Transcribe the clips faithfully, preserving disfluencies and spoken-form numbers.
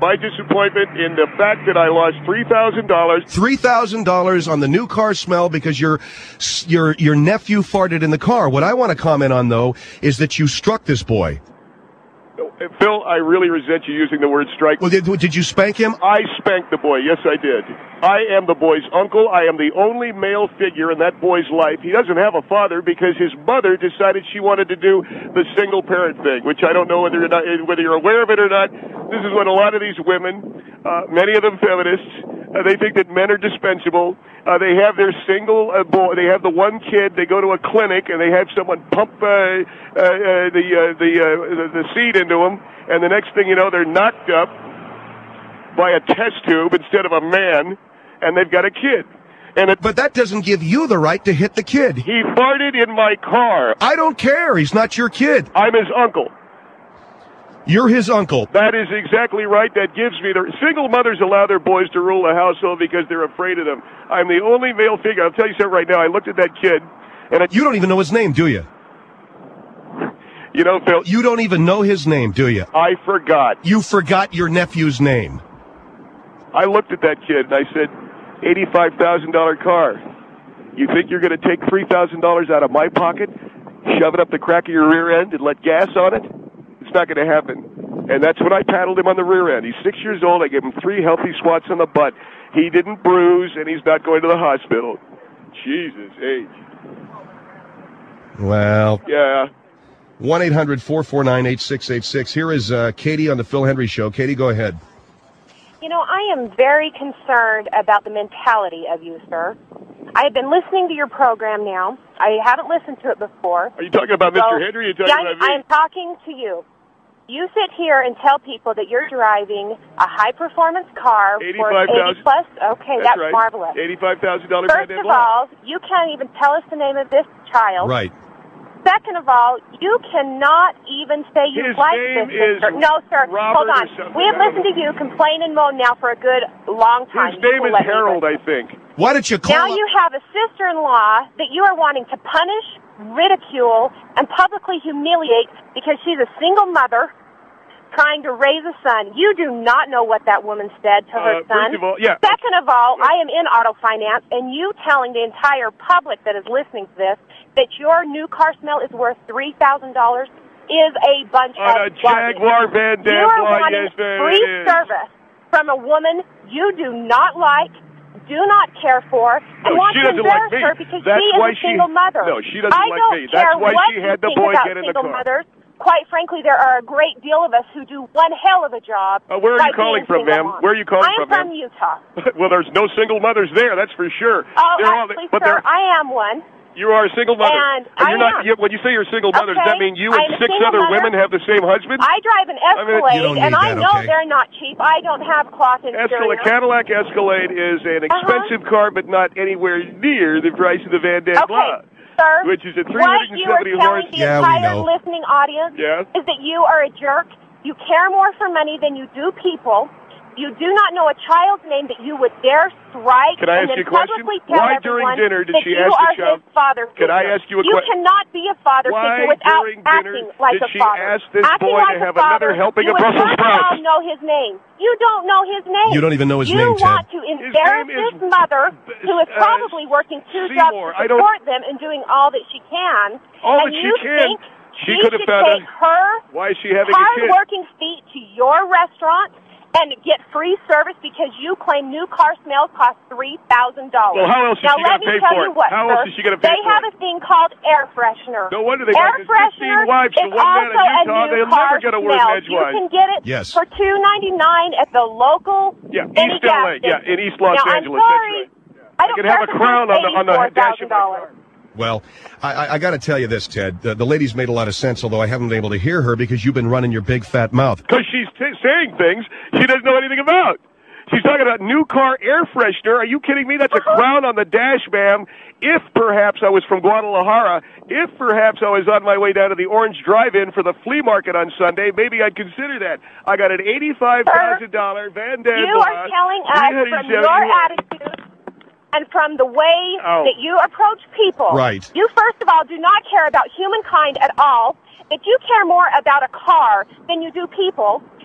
My disappointment in the fact that I lost three thousand dollars. three thousand dollars on the new car smell because your your your nephew farted in the car. What I want to comment on, though, is that you struck this boy. Phil, I really resent you using the word strike. Well, did, did you spank him? I spanked the boy. Yes, I did. I am the boy's uncle. I am the only male figure in that boy's life. He doesn't have a father because his mother decided she wanted to do the single parent thing, which I don't know whether you're, not, whether you're aware of it or not. This is what a lot of these women, uh, many of them feminists, uh, they think that men are dispensable. Uh, they have their single uh, boy. They have the one kid. They go to a clinic and they have someone pump uh, uh, uh, the uh, the, uh, the the seed into them, and the next thing you know, they're knocked up by a test tube instead of a man, and they've got a kid. And it, but that doesn't give you the right to hit the kid. He farted in my car. I don't care. He's not your kid. I'm his uncle. You're his uncle. That is exactly right. That gives me the single mothers allow their boys to rule the household because they're afraid of them. I'm the only male figure. I'll tell you something right now. I looked at that kid, and I, you don't even know his name, do you? You know, Phil. You don't even know his name, do you? I forgot. You forgot your nephew's name. I looked at that kid and I said, eighty-five thousand dollars car. You think you're going to take three thousand dollars out of my pocket, shove it up the crack of your rear end, and let gas on it? It's not going to happen. And that's when I paddled him on the rear end. He's six years old. I gave him three healthy swats on the butt. He didn't bruise, and he's not going to the hospital. Jesus H. Well. Yeah. one eight hundred four four nine eight six eight six. Here is uh, Katie on the Phil Hendry Show. Katie, go ahead. You know, I am very concerned about the mentality of you, sir. I have been listening to your program now. I haven't listened to it before. Are you talking about Mister So, Hendry or are you talking yeah, about me? I am talking to you. You sit here and tell people that you're driving a high-performance car for eighty-five thousand eighty plus. Okay, that's, that's right. marvelous. eighty-five thousand dollars. First of all, you can't even tell us the name of this child. Right. Second of all, you cannot even say you His like name this. is sister. No, sir. Robert Hold on. or something. We have I don't listened to you complain and moan now for a good long time. His name You is will let me Harold, listen. I think. Why don't you call Now you have a sister-in-law that you are wanting to punish, ridicule, and publicly humiliate because she's a single mother trying to raise a son. You do not know what that woman said to her Uh, son. first of all, yeah. Second of all, I am in auto finance, and you telling the entire public that is listening to this that your new car smell is worth three thousand dollars is a bunch On of a Jaguar Van garbage. You are Damme, wanting yes, there free it is. service from a woman you do not like, do not care for, and No, want she to doesn't like embarrass me. her because That's she is why a she- single mother. no, she doesn't I like don't me. That's care why what she you had the think boy about get in the single car. mothers. Quite frankly, there are a great deal of us who do one hell of a job. Uh, where are by you calling being from, single ma'am? moms. Where are you calling I am from, from ma'am? Utah. Well, there's no single mothers there, that's for sure. Oh, They're all, actually, but sir, they're, I am one. you are a single mother. And And you're I not. am. You, when you say you're a single mother, does that Okay, mean you I'm and a six single other mother. women have the same husband? I drive an I mean, Escalade, you don't and need I that, know okay? they're not cheap. I don't have cloth Escalade, interior. Cadillac Escalade is an expensive car, but not anywhere near the price of the Van Damme Okay, Blah, sir, which is a three what hundred you are seventy telling horse. the Yeah, we entire know. listening audience Yeah. is that you are a jerk. You care more for money than you do people. You do not know a child's name that you would dare strike Can I and ask then you a question? publicly tell Why during everyone dinner did that she you ask the are child- his father Can I figure. ask you a You que- cannot be a father Why figure without during dinner acting like did a she father. ask this acting boy like to a have father, another helping you of Brussels would first of all sprouts? know his name. You don't know his name. You don't even know his you name, Ted. want to embarrass name is- this mother who is uh, probably working two Seymour. jobs I to don't- support them and doing all that she can. All and that she you can. think She she could have should found take a- her Why is she having a kid? hard-working feet to your restaurant and get free service because you claim new car smells cost three thousand dollars. Well, how else is now, she let gonna me pay tell for you it? what, How sir. else is she gonna pay They for have it? a thing called air freshener. No wonder they air got this fifteen freshener wives to is one man in also a Utah. new They'll car never get a word in smell. You edgewise. can get it Yes. for two ninety-nine at the local Yeah, any East gas L A. Yeah, station. in East Los now, Angeles. I'm sorry. That's right. I don't I could have a care if it crown on the on the dash of my eighty-four thousand dollars. car. Well, I, I, I got to tell you this, Ted. The, the lady's made a lot of sense, although I haven't been able to hear her because you've been running your big fat mouth. Because she's t- saying things she doesn't know anything about. She's talking about new car air freshener. Are you kidding me? That's a crown on the dash, ma'am. If perhaps I was from Guadalajara, if perhaps I was on my way down to the Orange Drive-In for the flea market on Sunday, maybe I'd consider that. I got an eighty-five thousand dollars Van Damme. You are telling us from your attitude and from the way Oh. that you approach people. Right. You, first of all, do not care about humankind at all, that you care more about a car than you do people,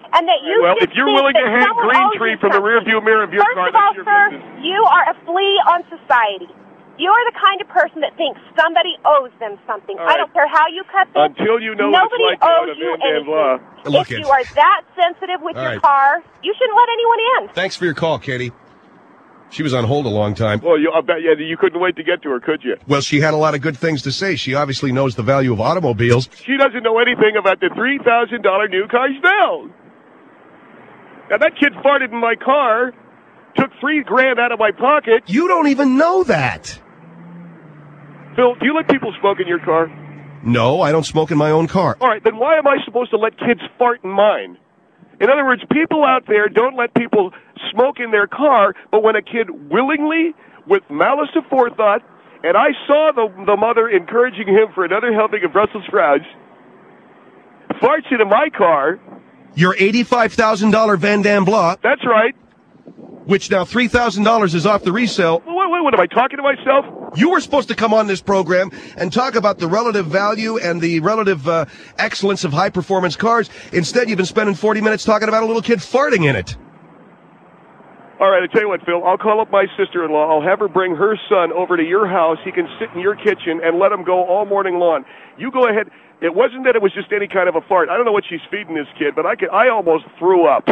And that you Well, just if you're think willing that to hang someone green owes tree you from the something. rearview mirror of your First car, of all, that's your sir, business. you are a flea on society. You are the kind of person that thinks somebody owes them something. All I right. don't care how you cut this. Until you know Nobody what it's like owes out of you Van Damme anything. law. Look if it. you are that sensitive with All your right. car, you shouldn't let anyone in. Thanks for your call, Katie. She was on hold a long time. Well, you, I bet yeah, you couldn't wait to get to her, could you? Well, she had a lot of good things to say. She obviously knows the value of automobiles. She doesn't know anything about the three thousand dollars new cars now. Now, that kid farted in my car, took three grand out of my pocket. You don't even know that. Phil, do you let people smoke in your car? No, I don't smoke in my own car. All right, then why am I supposed to let kids fart in mine? In other words, people out there don't let people smoke in their car, but when a kid willingly, with malice aforethought, and I saw the, the mother encouraging him for another helping of Brussels sprouts, farts into my car. Your eighty-five thousand dollars Van Damme Blah, That's right. which now three thousand dollars is off the resale. Wait, wait, what am I talking to myself? You were supposed to come on this program and talk about the relative value and the relative uh, excellence of high-performance cars. Instead, you've been spending forty minutes talking about a little kid farting in it. All right, I tell you what, Phil, I'll call up my sister-in-law. I'll have her bring her son over to your house. He can sit in your kitchen and let him go all morning long. You go ahead. It wasn't that it was just any kind of a fart. I don't know what she's feeding this kid, but I could, I almost threw up.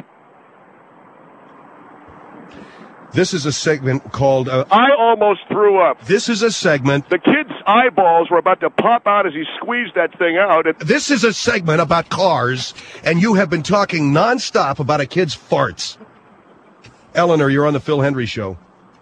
This is a segment called... Uh, I almost threw up. this is a segment... The kid's eyeballs were about to pop out as he squeezed that thing out. And This is a segment about cars, and you have been talking nonstop about a kid's farts. Eleanor, you're on the Phil Hendry Show.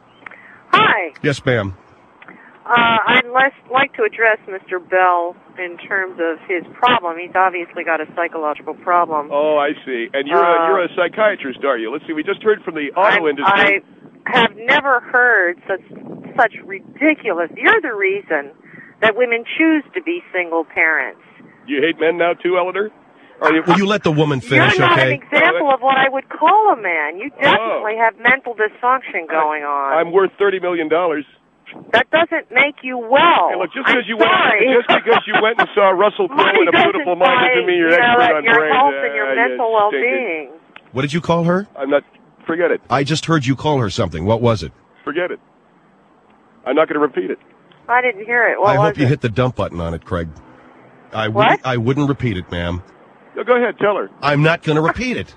Hi. Yes, ma'am. Uh, I'd less like to address Mister Bell in terms of his problem. He's obviously got a psychological problem. oh, I see. And you're Uh, a, you're a psychiatrist, are you? Let's see. We just heard from the auto I, industry. I have never heard such such ridiculous. You're the reason that women choose to be single parents. You hate men now too, Eleanor? Are you? Will you let the woman finish, You're not okay? an example of what I would call a man. You definitely have mental dysfunction going on. I'm worth thirty million dollars. That doesn't make you well. Hey, look, just I'm because you went, sorry. just because you went and saw Russell Crowe Money in A Beautiful doesn't Mind buy, doesn't mean you're you an know, expert on your brains. health and your Ah, you mental stinker. well-being. What did you call her? I'm not. Forget it. I just heard you call her something. What was it? Forget it. I'm not going to repeat it. I didn't hear it. What I was hope you it? hit the dump button on it, Craig. I What? wouldn't, I wouldn't repeat it, ma'am. No, go ahead, tell her. I'm not going to repeat it.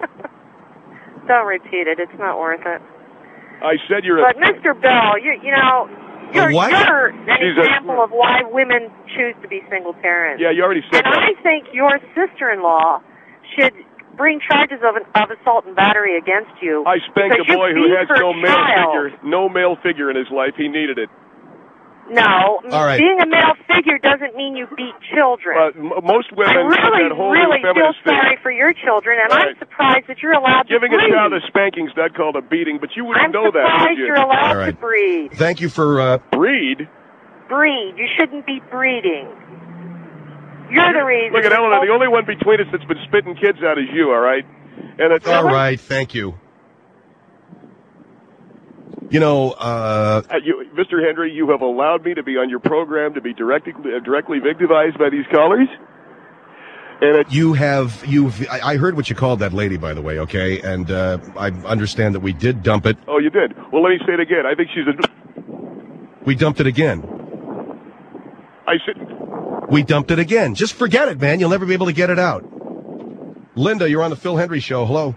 Don't repeat it. It's not worth it. I said you're a. But Mister Bell, you you know, you're, what? you're an She's a- example of why women choose to be single parents. Yeah, you already said And that. I think your sister-in-law should bring charges of, an, of assault and battery against you. I spanked because a you boy who beat has her no male child. figure, no male figure in his life. He needed it. No, All right. being a male figure doesn't mean you beat children. But m- most I women really, have that whole really new feel feminist thing. sorry for your children, and Right. I'm surprised that you're allowed Giving to a breed. child a spanking's not called a beating, but you wouldn't I'm know that, would surprised you? you're allowed All right. to breed. Thank you for... Uh, Breed? Breed. You shouldn't be breeding. You're the reason. Look at this Eleanor. whole- The only one between us that's been spitting kids out is you, all right? And it's all right, thank you. You know, uh, Uh, you, Mister Hendry, you have allowed me to be on your program to be directly uh, directly victimized by these callers. And it, you have... you've. I, I heard what you called that lady, by the way, okay? And uh, I understand that we did dump it. oh, you did. Well, let me say it again. I think she's a. We dumped it again. I said. We dumped it again. Just forget it, man. You'll never be able to get it out. Linda, you're on the Phil Hendry Show. Hello.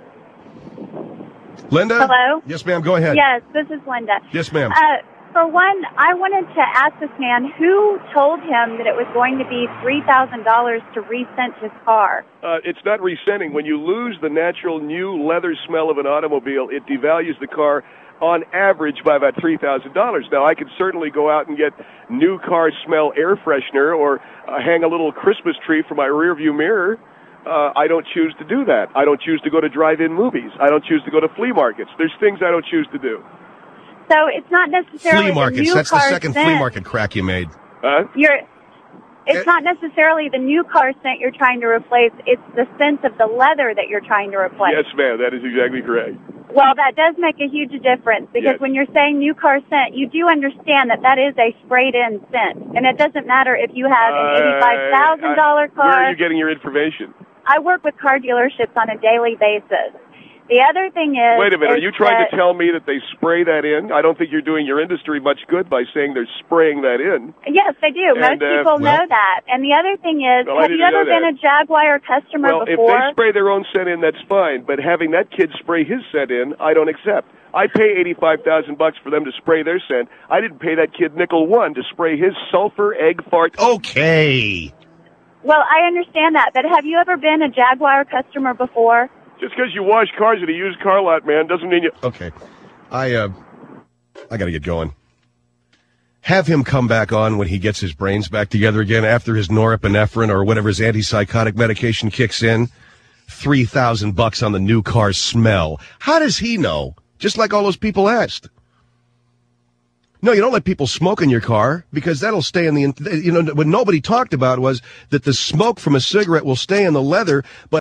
Linda? Hello? Yes, ma'am. Go ahead. Yes, this is Linda. Yes, ma'am. Uh, for one, I wanted to ask this man who told him that it was going to be three thousand dollars to rescent his car. Uh, it's not resending. When you lose the natural new leather smell of an automobile, it devalues the car on average by about three thousand dollars. Now, I could certainly go out and get new car smell air freshener or uh, hang a little Christmas tree for my rearview mirror. Uh, I don't choose to do that. I don't choose to go to drive-in movies. I don't choose to go to flea markets. There's things I don't choose to do. So it's not necessarily Flea markets. the new That's the car second scent. flea market crack you made. Huh? You're, it's Eh. not necessarily the new car scent you're trying to replace. It's the scent of the leather that you're trying to replace. Yes, ma'am. That is exactly correct. Well, that does make a huge difference because Yes. when you're saying new car scent, you do understand that that is a sprayed-in scent, and it doesn't matter if you have an Uh, eighty-five thousand dollar I- Where are car. you getting your information? I work with car dealerships on a daily basis. The other thing is... Wait a minute, are is you trying that, to tell me that they spray that in? I don't think you're doing your industry much good by saying they're spraying that in. Yes, they do. And, Most uh, people well, know that. And the other thing is, well, I have you didn't ever know been that. a Jaguar customer Well, before? if they spray their own scent in, that's fine. But having that kid spray his scent in, I don't accept. I pay eighty-five thousand bucks for them to spray their scent. I didn't pay that kid nickel one to spray his sulfur egg fart. Okay. Well, I understand that, but have you ever been a Jaguar customer before? Just because you wash cars at a used car lot, man, doesn't mean you... Okay. I, uh, I gotta get going. Have him come back on when he gets his brains back together again after his norepinephrine or whatever his antipsychotic medication kicks in. Three thousand bucks on the new car smell. How does he know? Just like all those people asked. No, you don't let people smoke in your car because that'll stay in the, you know, what nobody talked about was that the smoke from a cigarette will stay in the leather, but